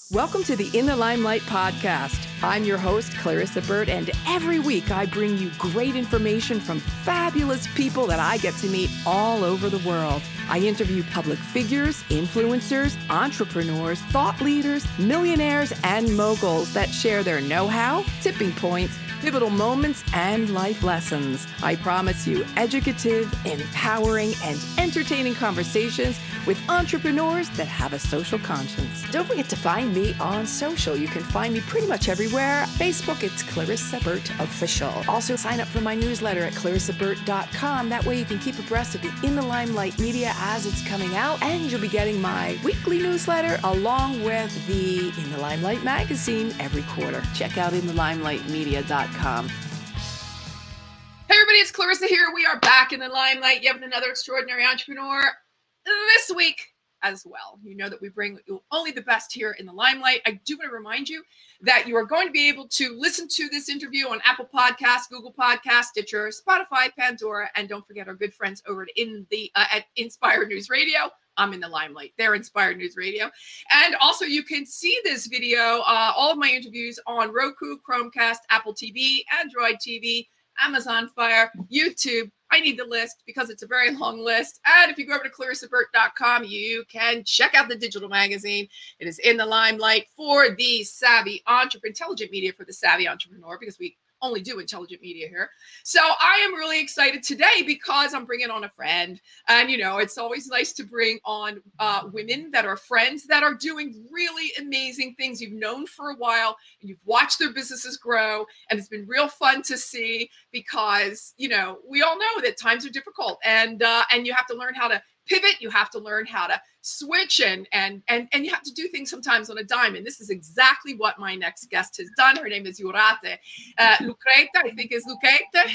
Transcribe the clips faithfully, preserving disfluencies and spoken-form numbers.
Welcome to the In the Limelight podcast. I'm your host, Clarissa Burt, and every week I bring you great information from fabulous people that I get to meet all over the world. I interview public figures, influencers, entrepreneurs, thought leaders, millionaires, and moguls that share their know-how, tipping points, pivotal moments, and life lessons. I promise you educative, empowering, and entertaining conversations with entrepreneurs that have a social conscience. Don't forget to find me on social. You can find me pretty much everywhere. Facebook, it's Clarissa Burt Official. Also, sign up for my newsletter at clarissa burt dot com. That way you can keep abreast of the In the Limelight media as it's coming out, and you'll be getting my weekly newsletter along with the In the Limelight magazine every quarter. Check out in the limelight media dot com. Hey everybody, it's Clarissa here. We are back in the limelight. You have another extraordinary entrepreneur this week as well. You know that we bring only the best here in the limelight. I do want to remind you that you are going to be able to listen to this interview on Apple Podcasts, Google Podcasts, Stitcher, Spotify, Pandora, and don't forget our good friends over at in the uh, at Inspired News Radio. I'm in the limelight. They're Inspired News Radio. And also you can see this video, uh, all of my interviews on Roku, Chromecast, Apple T V, Android T V, Amazon Fire, YouTube. I need the list because it's a very long list. And if you go over to clarissa burt dot com, you can check out the digital magazine. It is in the limelight for the savvy entrepreneur, intelligent media for the savvy entrepreneur, because we only do intelligent media here. So I am really excited today because I'm bringing on a friend. And, you know, it's always nice to bring on uh, women that are friends that are doing really amazing things you've known for a while and you've watched their businesses grow. And it's been real fun to see because, you know, we all know that times are difficult and uh, and you have to learn how to pivot. You have to learn how to switch and and and and you have to do things sometimes on a dime. And this is exactly what my next guest has done. Her name is Jurate uh, Lucreta, I think is Lucreta.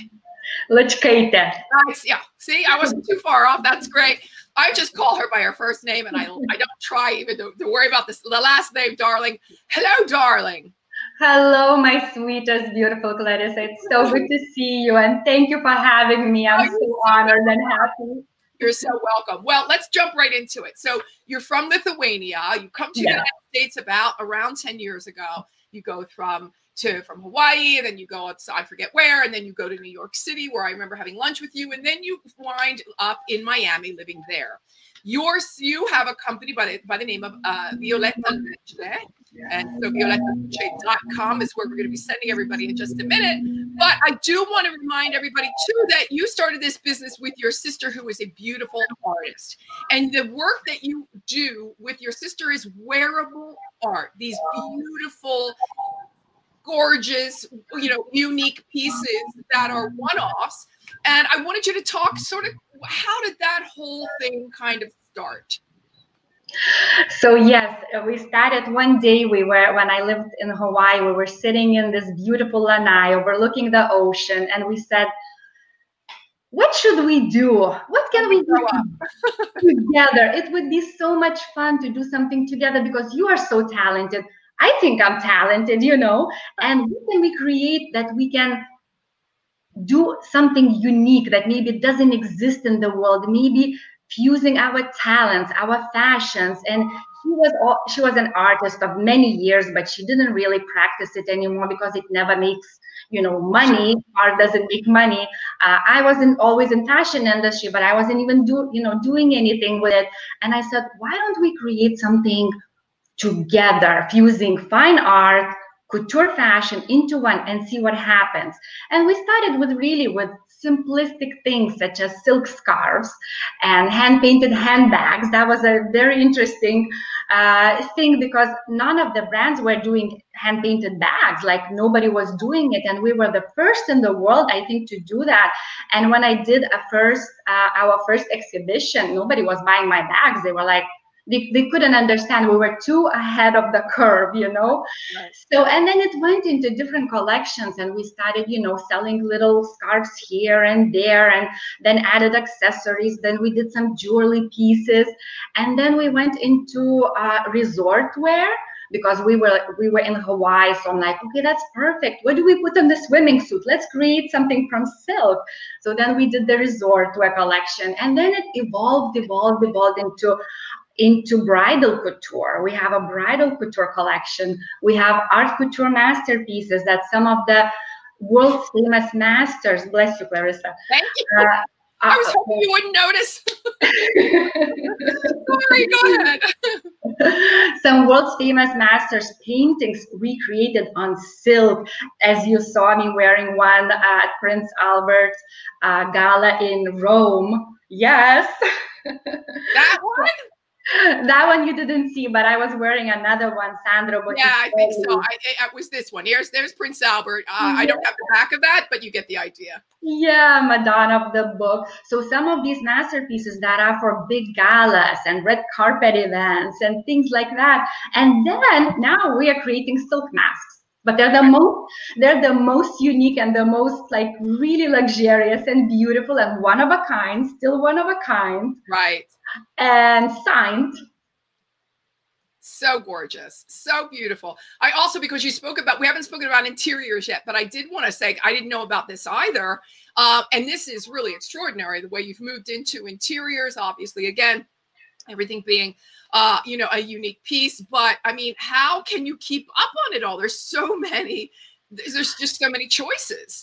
Lucreta. Nice. Yeah. See, I wasn't too far off. That's great. I just call her by her first name, and I I don't try even to, to worry about this the last name, darling. Hello, darling. Hello, my sweetest, beautiful Clarissa. It's so good to see you, and thank you for having me. I'm oh, so honored and happy. You're so welcome. Well, let's jump right into it. So you're from Lithuania. You come to yeah. the United States about around ten years ago. You go from to from Hawaii, then you go outside, I forget where, and then you go to New York City, where I remember having lunch with you, and then you wind up in Miami, living there. Yours, you have a company by the by the name of uh, Violetta Leche, and so violetta leche dot com is where we're going to be sending everybody in just a minute. But I do want to remind everybody too that you started this business with your sister, who is a beautiful artist, and the work that you do with your sister is wearable art. These beautiful, gorgeous, you know, unique pieces that are one-offs. And I wanted you to talk sort of, how did that whole thing kind of start? So yes, we started one day. We were, when I lived in Hawaii, we were sitting in this beautiful lanai overlooking the ocean. And we said, what should we do? What can we do together? It would be so much fun to do something together because you are so talented. I think I'm talented, you know, and what can we create that we can do something unique that maybe doesn't exist in the world, maybe fusing our talents, our fashions. And she was all, she was an artist of many years, but she didn't really practice it anymore because it never makes, you know, money. Art doesn't make money. Uh, I wasn't always in fashion industry, but I wasn't even do, you know, doing anything with it. And I said, why don't we create something together, fusing fine art, couture fashion into one and see what happens. And we started with really with simplistic things such as silk scarves and hand-painted handbags. That was a very interesting uh, thing because none of the brands were doing hand-painted bags. Like nobody was doing it. And we were the first in the world, I think, to do that. And when I did a first, uh, our first exhibition, nobody was buying my bags. They were like, They, they couldn't understand. We were too ahead of the curve, you know. Right. So, and then it went into different collections, and we started, you know, selling little scarves here and there, and then added accessories. Then we did some jewelry pieces, and then we went into uh, resort wear because we were we were in Hawaii. So I'm like, okay, that's perfect. What do we put on the swimming suit? Let's create something from silk. So then we did the resort wear collection, and then it evolved, evolved, evolved into into bridal couture. We have a bridal couture collection. We have art couture masterpieces that some of the world's famous masters, bless you, Clarissa. Thank you. Uh, I was hoping you wouldn't notice. Sorry, go ahead. Some world's famous masters' paintings recreated on silk, as you saw me wearing one at Prince Albert uh, Gala in Rome. Yes. That one? That one you didn't see, but I was wearing another one, Sandro Botticelli. Yeah, I think so. I, it was this one. Here's there's Prince Albert. Uh, yeah. I don't have the back of that, but you get the idea. Yeah, Madonna of the book. So some of these masterpieces that are for big galas and red carpet events and things like that. And then now we are creating silk masks. But they're the most they're the most unique and the most like really luxurious and beautiful and one of a kind, still one of a kind. Right. And signed. So gorgeous, so beautiful. I also, because you spoke about, we haven't spoken about interiors yet, but I did want to say, I didn't know about this either. Uh, and this is really extraordinary, the way you've moved into interiors, obviously, again, everything being, uh, you know, a unique piece. But I mean, how can you keep up on it all? There's so many, there's just so many choices.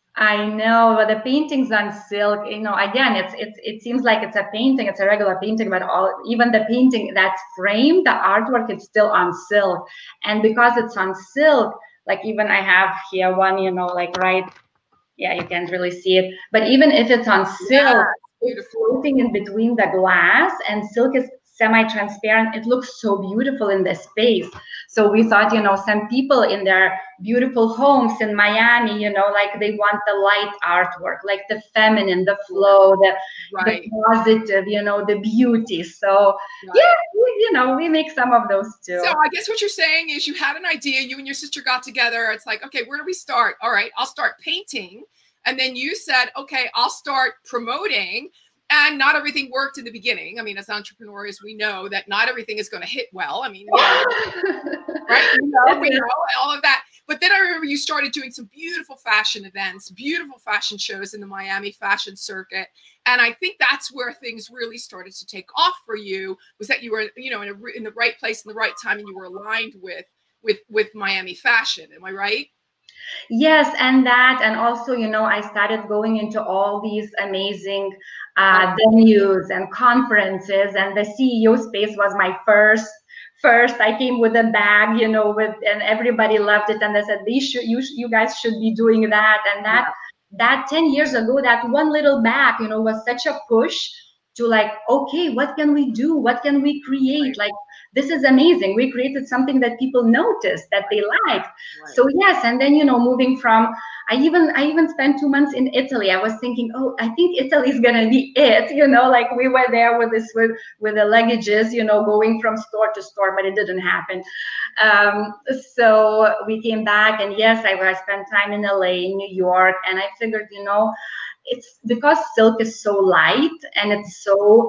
I know, but the paintings on silk, you know, again, it's it's it seems like it's a painting, it's a regular painting, but all even the painting that's framed, the artwork, it's still on silk. And because it's on silk, like even I have here one, you know, like right, yeah, you can't really see it. But even if it's on silk, yeah, it's floating in between the glass, and silk is semi-transparent. It looks so beautiful in the space. So we thought, you know, some people in their beautiful homes in Miami, you know, like they want the light artwork, like the feminine, the flow, the, right. the positive, you know, the beauty. So right. yeah, we, you know, we make some of those too. So I guess what you're saying is you had an idea, you and your sister got together. It's like, okay, where do we start? All right, I'll start painting. And then you said, okay, I'll start promoting. And not everything worked in the beginning. I mean, as entrepreneurs, we know that not everything is going to hit well. I mean, you know, right? We know, we know all of that. But then I remember you started doing some beautiful fashion events, beautiful fashion shows in the Miami fashion circuit. And I think that's where things really started to take off for you, was that you were, you know, in, a, in the right place in the right time, and you were aligned with, with, with Miami fashion. Am I right? Yes, and that, and also, you know, I started going into all these amazing uh, venues and conferences, and the C E O space was my first. First, I came with a bag, you know, with, and everybody loved it, and they said, "These should, you, you guys should be doing that." And that, yeah. that ten years ago, that one little bag, you know, was such a push to like, okay, what can we do? What can we create? Like, this is amazing. We created something that people noticed, that they liked. Right. So yes, and then, you know, moving from, I even I even spent two months in Italy. I was thinking, oh, I think Italy is gonna be it. You know, like we were there with this with with the luggages, you know, going from store to store, but it didn't happen. Um, so we came back, and yes, I, I spent time in L A, in New York, and I figured, you know, it's because silk is so light and it's so.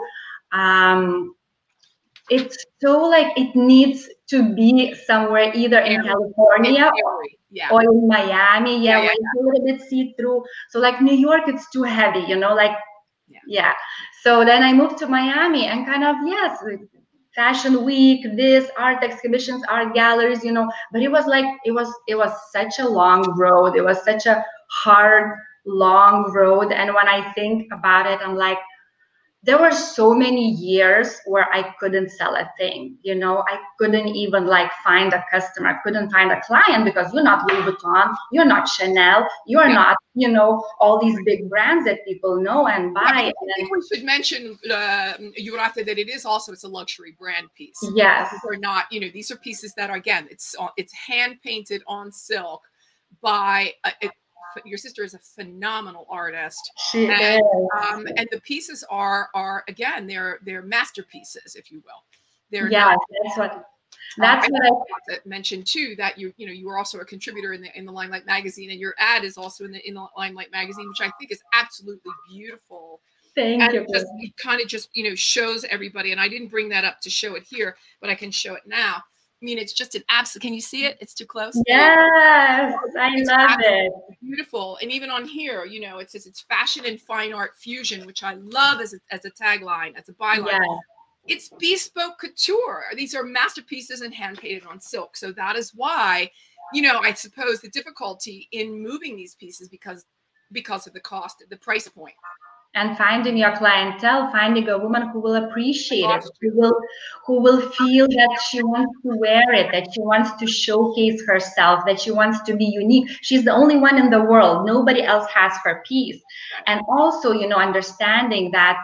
Um, It's so like it needs to be somewhere either in California or, yeah. or in Miami. Yeah, yeah, yeah, yeah. It's a little bit see-through. So like New York, it's too heavy, you know, like, yeah. yeah. So then I moved to Miami and kind of, yes, fashion week, this, art exhibitions, art galleries, you know, but it was like, it was, it was such a long road. It was such a hard, long road. And when I think about it, I'm like, there were so many years where I couldn't sell a thing, you know, I couldn't even like find a customer, I couldn't find a client, because you're not Louis Vuitton, you're not Chanel, you're yeah. not, you know, all these big brands that people know and buy. I, mean, I think we should mention, uh, Jurate, that it is also, it's a luxury brand piece. Yes. These are not, you know, these are pieces that are, again, it's, it's hand painted on silk by, uh, it, your sister is a phenomenal artist. She and, is. Um, and the pieces are, are again, they're, they're masterpieces, if you will. They're yeah, not, that's what, that's um, what I, I want to mention too, that you, you know, you were also a contributor in the, in the Limelight magazine, and your ad is also in the, in the Limelight magazine, which I think is absolutely beautiful. Thank and you. It, just, it kind of just, you know, shows everybody, and I didn't bring that up to show it here, but I can show it now. I mean, it's just an absolute, can you see it? It's too close. Yes, I it's love it. Beautiful. And even on here, you know, it says it's fashion and fine art fusion, which I love as a, as a tagline, as a byline. Yeah. it's bespoke couture. These are masterpieces and hand painted on silk. So that is why, you know, I suppose the difficulty in moving these pieces because because of the cost, the price point. And finding your clientele, finding a woman who will appreciate it, who will who will feel that she wants to wear it, that she wants to showcase herself, that she wants to be unique. She's the only one in the world. Nobody else has her piece. And also, you know, understanding that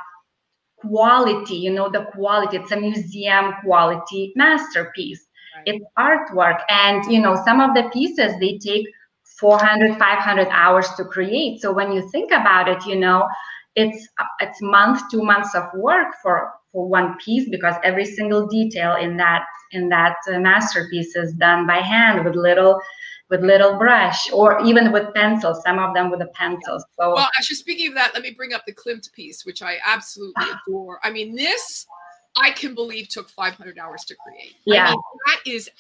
quality, you know, the quality, it's a museum quality masterpiece. Right. It's artwork. And, you know, some of the pieces, they take four hundred, five hundred hours to create. So when you think about it, you know, it's it's month, two months of work for, for one piece, because every single detail in that in that uh, masterpiece is done by hand with little with little brush, or even with pencils, some of them with a pencil. So, well, actually, speaking of that, let me bring up the Klimt piece, which I absolutely adore. I mean, this, I can believe, took five hundred hours to create. Yeah. I mean, that is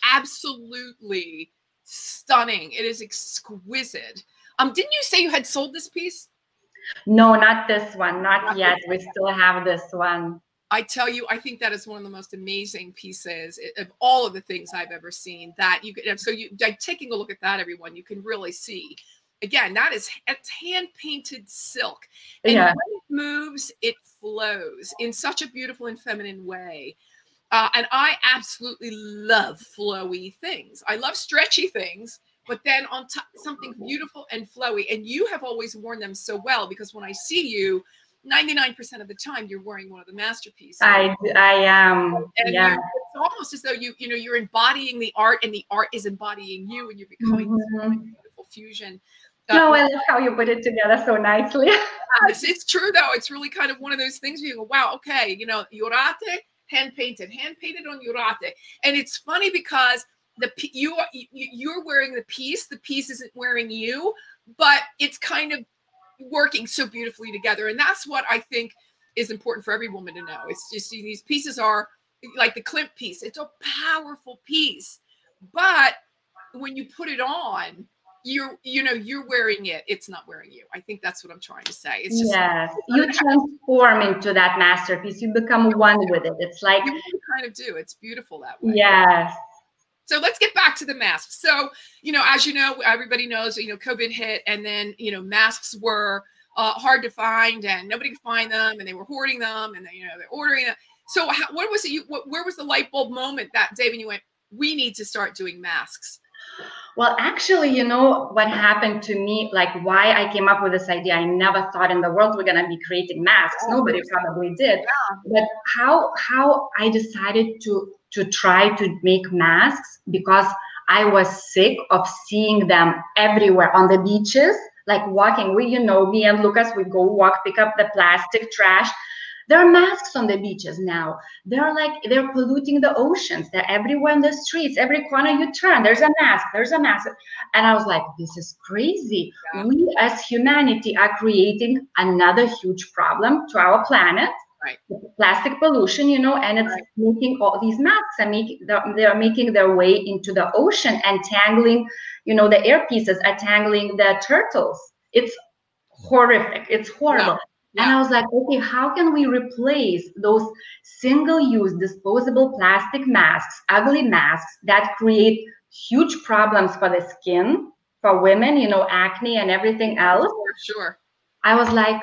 absolutely stunning. It is exquisite. Um, didn't you say you had sold this piece? No, not this one, not, not yet. We still have this one. I tell you, I think that is one of the most amazing pieces of all of the things I've ever seen. That you could, so you like taking a look at that, everyone, you can really see. Again, that is it's hand painted silk, and yeah. when it moves, it flows in such a beautiful and feminine way. Uh, and I absolutely love flowy things. I love stretchy things, but then on top, something beautiful and flowy. And you have always worn them so well, because when I see you, ninety-nine percent of the time you're wearing one of the masterpieces. I I am. Um, and yeah. It's almost as though you you know you're embodying the art, and the art is embodying you, and you're becoming mm-hmm. this beautiful fusion. No, uh, I love how you put it together so nicely. it's, it's true though. It's really kind of one of those things where you go, wow, okay, you know, Jurate, hand painted, hand painted on Jurate, and it's funny because the you are you're wearing the piece, the piece isn't wearing you, but it's kind of working so beautifully together. And that's what I think is important for every woman to know. It's just these pieces are like the Klimt piece. It's a powerful piece, but when you put it on, you're, you know, you're wearing it. It's not wearing you. I think that's what I'm trying to say. It's just, yes, you transform into that masterpiece. You become one with it. It's like, you really kind of do. It's beautiful that way. Yes. So let's get back to the masks. So, you know, as you know, everybody knows, you know, COVID hit, and then, you know, masks were uh, hard to find, and nobody could find them, and they were hoarding them, and then, you know, they're ordering them. So how, what was it? You, what, where was the light bulb moment that day when you went, we need to start doing masks? Well, actually, you know, what happened to me, like why I came up with this idea, I never thought in the world we're going to be creating masks. Oh, Nobody probably did. Yeah. But how how I decided to to try to make masks, because I was sick of seeing them everywhere on the beaches, like walking. We, you know, me and Lucas, we go walk, pick up the plastic trash. There are masks on the beaches now. They're like, they're polluting the oceans. They're everywhere in the streets. Every corner you turn, there's a mask, there's a mask. And I was like, this is crazy. Yeah. We as humanity are creating another huge problem to our planet. Right. Plastic pollution, you know, and it's right. making all these masks and making, they're making their way into the ocean and tangling, you know, the earpieces are tangling the turtles. It's horrific. It's horrible. Yeah. Yeah. And I was like, okay, how can we replace those single-use disposable plastic masks, ugly masks that create huge problems for the skin, for women, you know, acne and everything else? Sure, sure. I was like,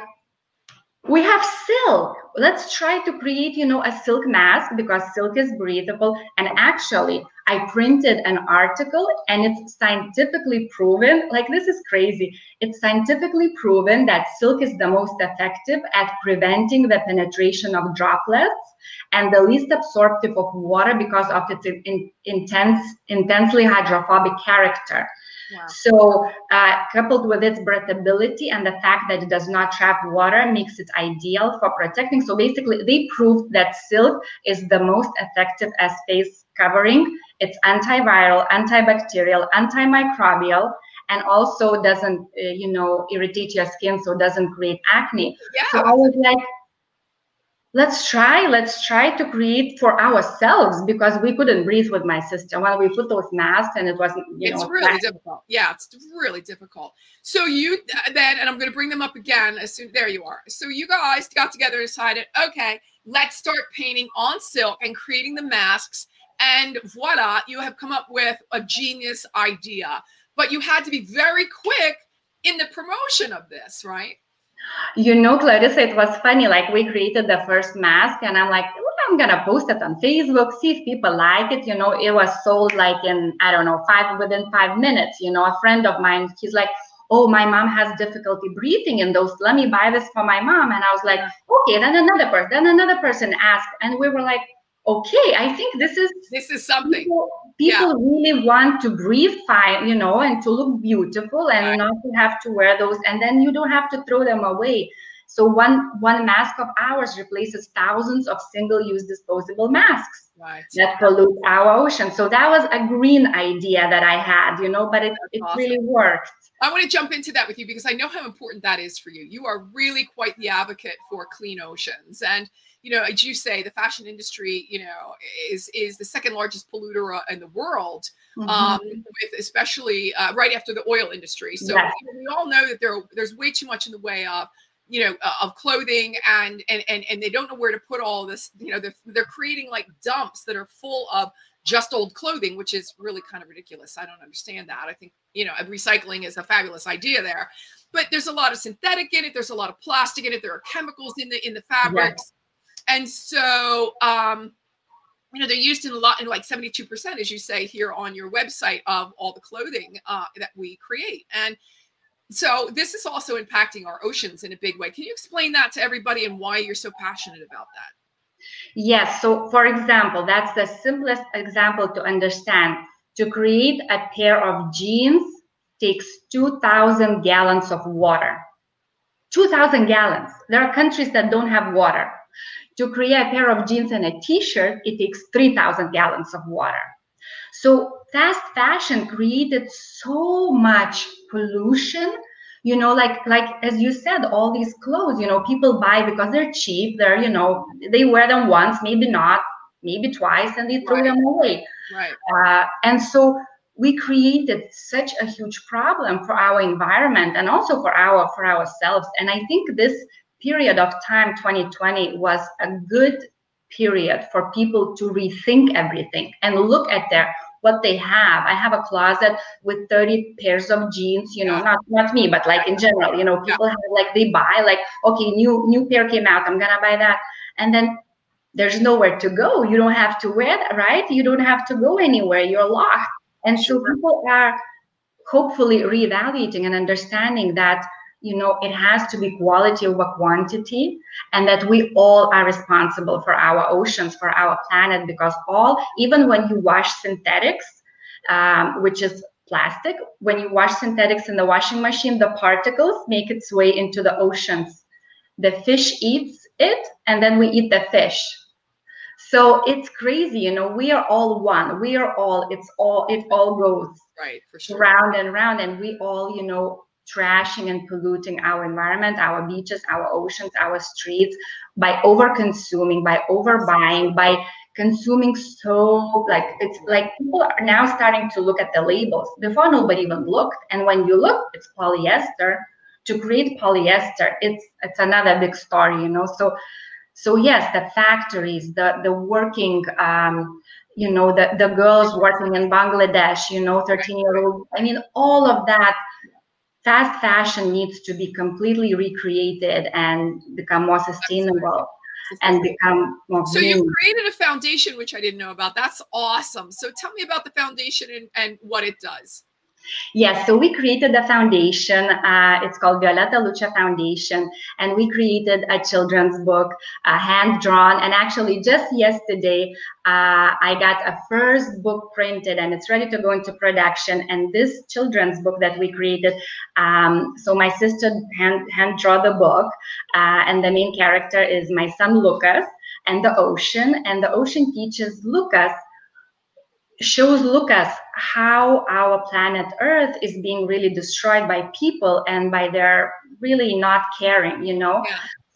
we have silk. Let's try to create, you know, a silk mask, because silk is breathable. And actually, I printed an article, and it's scientifically proven, like this is crazy. It's scientifically proven that silk is the most effective at preventing the penetration of droplets and the least absorptive of water because of its in, intense, intensely hydrophobic character. Wow. So uh, coupled with its breathability and the fact that it does not trap water makes it ideal for protecting. So basically they proved that silk is the most effective as face covering. It's antiviral, antibacterial, antimicrobial, and also doesn't, uh, you know, irritate your skin, so it doesn't create acne. Yeah. So I was like, let's try, let's try to create for ourselves, because we couldn't breathe with my sister when we put those masks, and it wasn't, you It's know, really plastic. difficult. Yeah, it's really difficult. So you then, and I'm going to bring them up again as soon, there you are. So you guys got together and decided, okay, let's start painting on silk and creating the masks. And voila, you have come up with a genius idea. But you had to be very quick in the promotion of this, right? You know, Clarissa, it was funny. Like, we created the first mask, and I'm like, well, I'm gonna post it on Facebook, see if people like it. You know, it was sold like in, I don't know, five within five minutes. You know, a friend of mine, he's like, oh, my mom has difficulty breathing in those. Let me buy this for my mom. And I was like, okay. Then another person, then another person asked, and we were like, okay, I think this is this is something. People, people yeah. really want to breathe fine, you know, and to look beautiful, and right. not to have to wear those, and then you don't have to throw them away. So one one mask of ours replaces thousands of single-use disposable masks right. that pollute our ocean. So that was a green idea that I had, you know, but it, it awesome. really worked. I want to jump into that with you because I know how important that is for you. You are really quite the advocate for clean oceans. And, you know, as you say, the fashion industry, you know, is is the second largest polluter in the world, mm-hmm. um, with especially uh, right after the oil industry. So yes. you know, we all know that there there's way too much in the way of, you know, uh, of clothing, and, and and and they don't know where to put all this. You know, they're they're creating like dumps that are full of just old clothing, which is really kind of ridiculous. I don't understand that. I think, you know, recycling is a fabulous idea there, but there's a lot of synthetic in it. There's a lot of plastic in it. There are chemicals in the in the fabrics, yeah. and so um, you know, they're used in a lot, in like seventy-two percent, as you say here on your website, of all the clothing uh, that we create. And so this is also impacting our oceans in a big way. Can you explain that to everybody and why you're so passionate about that? Yes. So, for example, that's the simplest example to understand. To create a pair of jeans takes two thousand gallons of water. two thousand gallons. There are countries that don't have water. To create a pair of jeans and a t-shirt, it takes three thousand gallons of water. So fast fashion created so much pollution, you know, like, like, as you said, all these clothes, you know, people buy because they're cheap. They're, you know, they wear them once, maybe not, maybe twice, and they throw right. them away. Right. Uh, and so we created such a huge problem for our environment and also for our, for ourselves. And I think this period of time, twenty twenty, was a good period for people to rethink everything and look at their what they have. I have a closet with thirty pairs of jeans, you know, yeah. not not me, but like in general, you know, people yeah. have like, they buy like, okay, new new pair came out, I'm gonna buy that, and then there's nowhere to go. You don't have to wear that, right? You don't have to go anywhere. You're locked. And so people are hopefully reevaluating and understanding that, you know, it has to be quality over quantity, and that we all are responsible for our oceans, for our planet, because all, even when you wash synthetics, um, which is plastic, when you wash synthetics in the washing machine, the particles make its way into the oceans. The fish eats it, and then we eat the fish. So it's crazy, you know, we are all one. We are all, it's all, it all goes right, for sure. round and round, and we all, you know, trashing and polluting our environment, our beaches, our oceans, our streets, by over consuming, by overbuying, by consuming. So like, it's like people are now starting to look at the labels. Before, nobody even looked, and when you look, it's polyester. To create polyester, it's it's another big story, you know. So so yes, the factories, the the working, um you know, the the girls working in Bangladesh, you know, thirteen year old, I mean, all of that. Fast fashion needs to be completely recreated and become more sustainable and become more so green. You created a foundation, which I didn't know about. That's awesome. So tell me about the foundation and, and what it does. Yes, so we created the foundation. Uh, it's called Violeta Lucha Foundation, and we created a children's book, uh, hand-drawn. And actually, just yesterday, uh, I got a first book printed, and it's ready to go into production. And this children's book that we created, um, so my sister hand hand draw the book, uh, and the main character is my son Lucas, and the ocean. And the ocean teaches Lucas. shows Lucas how our planet Earth is being really destroyed by people and by their really not caring, you know. Yeah.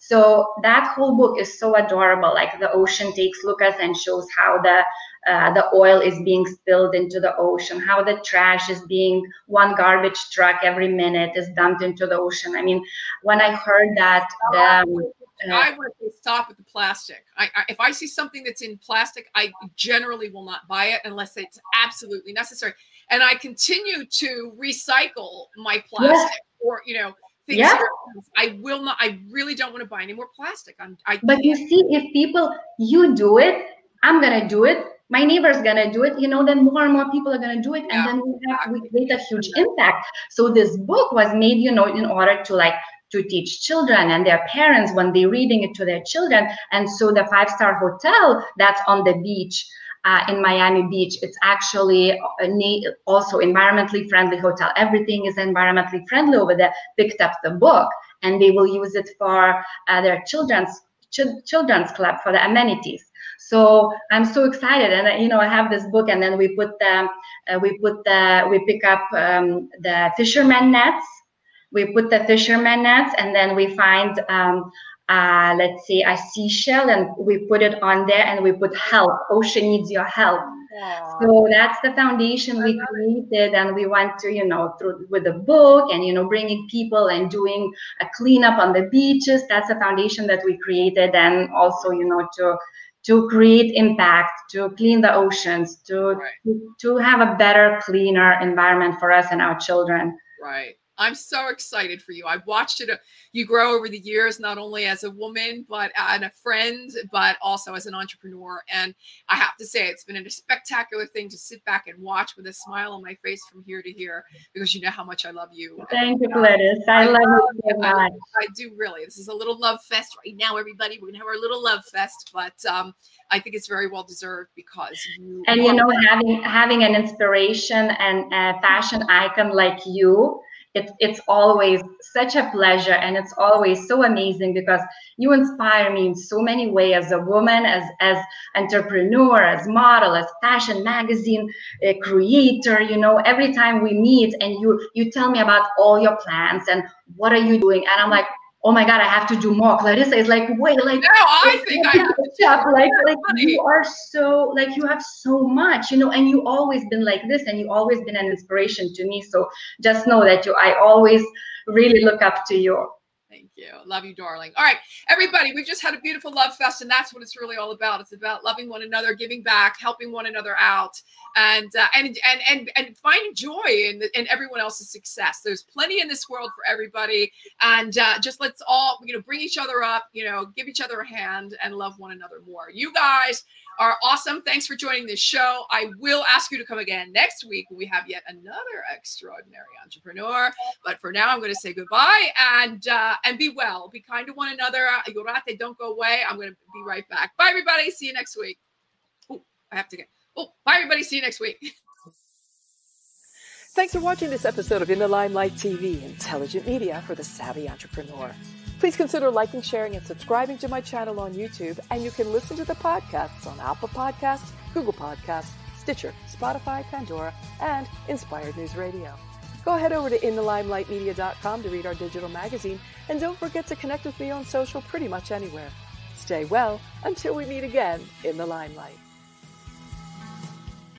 So that whole book is so adorable. Like the ocean takes Lucas and shows how the uh, the oil is being spilled into the ocean, how the trash is being, one garbage truck every minute is dumped into the ocean. I mean, when I heard that, the, um, uh, I would stop with the plastic. I, I, if I see something that's in plastic, I generally will not buy it unless it's absolutely necessary. And I continue to recycle my plastic, yeah. or you know, things. Yeah. Here. I will not. I really don't want to buy any more plastic. I'm. I but you see, if people, you do it, I'm gonna do it. My neighbor's gonna do it, you know, then more and more people are gonna do it. And yeah, then we have, we create a huge impact. So this book was made, you know, in order to like, to teach children and their parents when they're reading it to their children. And so the five-star hotel that's on the beach uh, in Miami Beach, it's actually a also environmentally friendly hotel. Everything is environmentally friendly over there, picked up the book, and they will use it for uh, their children's ch children's club for the amenities. So I'm so excited, and you know, I have this book, and then we put the uh, we put the we pick up um, the fisherman nets. We put the fisherman nets, and then we find um, uh, let's say a seashell, and we put it on there, and we put help. Ocean needs your help. Aww. So that's the foundation we created, and we went to, you know, through with the book, and you know, bringing people and doing a cleanup on the beaches. That's the foundation that we created, and also, you know, to. to create impact, to clean the oceans, to, right. to to have a better, cleaner environment for us and our children. Right. I'm so excited for you. I've watched it, uh, you grow over the years, not only as a woman, but uh, and a friend, but also as an entrepreneur. And I have to say, it's been a spectacular thing to sit back and watch with a smile on my face from here to here, because you know how much I love you. Thank you, Gladys. I, I love you so much. I, I do really. This is a little love fest right now, everybody. We're going to have our little love fest, but um, I think it's very well deserved because you. And you know, having having an inspiration and a fashion icon like you, It's, it's always such a pleasure, and it's always so amazing because you inspire me in so many ways as a woman, as as entrepreneur, as model, as fashion magazine uh, creator. You know, every time we meet and you you tell me about all your plans and what are you doing, and I'm like, oh my God, I have to do more. Clarissa is like, wait, like, no, I think I have to up. Like, like you are so, like, you have so much, you know, and you always been like this, and you always been an inspiration to me. So just know that you, I always really look up to you. Thank you. Love you, darling. All right, everybody, we've just had a beautiful love fest, and that's what it's really all about. It's about loving one another, giving back, helping one another out, and uh, and and and and finding joy in the, in everyone else's success. There's plenty in this world for everybody, and uh, just let's all, you know, bring each other up, you know, give each other a hand, and love one another more. You guys are awesome. Thanks for joining this show. I will ask you to come again next week when we have yet another extraordinary entrepreneur. But for now, I'm going to say goodbye, and uh, and be well. Be kind to one another. Yorate, don't go away. I'm going to be right back. Bye, everybody. See you next week. Oh, I have to get. Oh, bye, everybody. See you next week. Thanks for watching this episode of In the Limelight T V, intelligent media for the savvy entrepreneur. Please consider liking, sharing, and subscribing to my channel on YouTube, and you can listen to the podcasts on Apple Podcasts, Google Podcasts, Stitcher, Spotify, Pandora, and Inspired News Radio. Go ahead over to in the limelight media dot com to read our digital magazine, and don't forget to connect with me on social pretty much anywhere. Stay well until we meet again in the limelight.